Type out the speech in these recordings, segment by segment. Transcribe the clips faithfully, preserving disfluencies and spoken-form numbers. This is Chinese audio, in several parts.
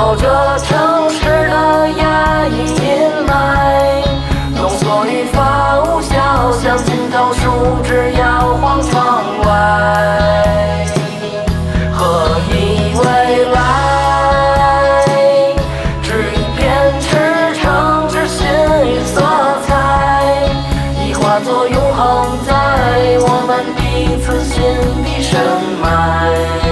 绕着城市的压抑阴霾，浓缩于发无效，像尽头树枝摇晃窗外。何以未来？只一片赤诚之心与色彩，已化作永恒在我们彼此心底深埋。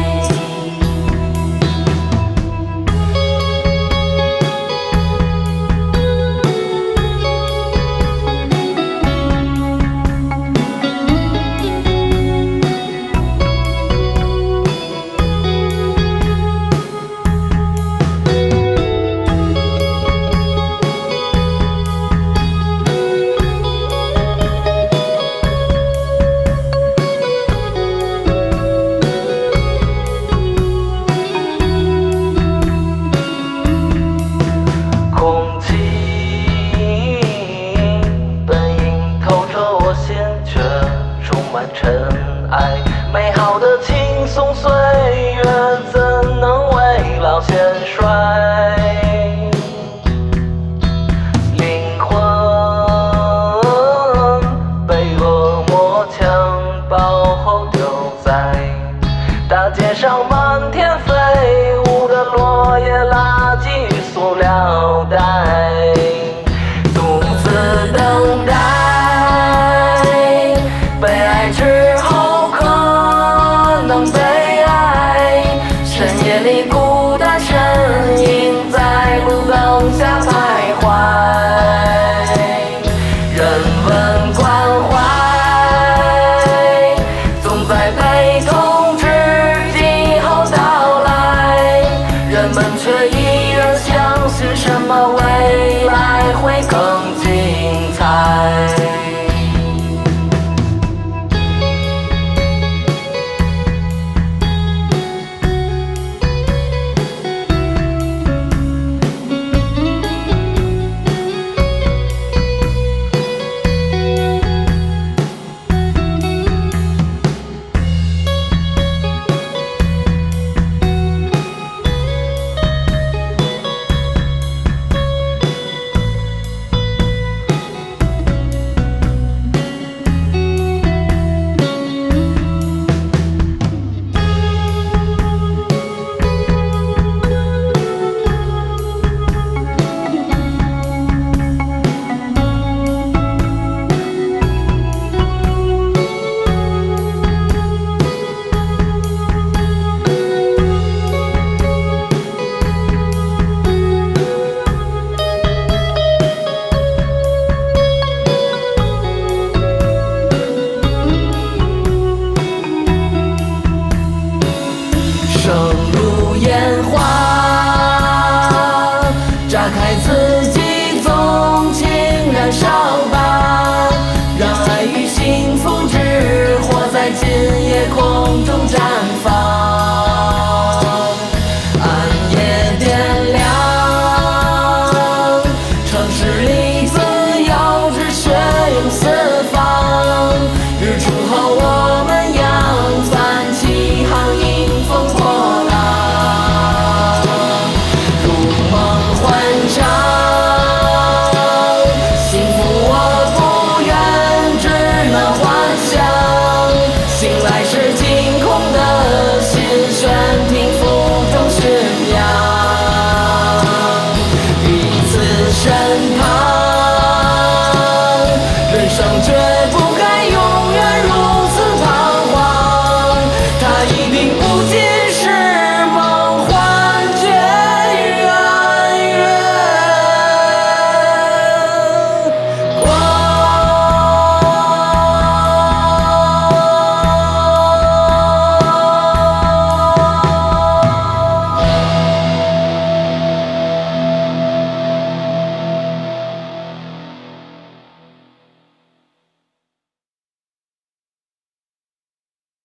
尘埃，美好的轻松岁月怎能未老先衰？灵魂被恶魔强暴后丢在大街上，漫天飞舞的落叶、垃圾与塑料袋，独自等待。被爱之后可能被爱，深夜里孤单身影在路灯下徘徊，人文关怀总在悲痛之际后到来，人们却依然相信什么未来会更精彩。生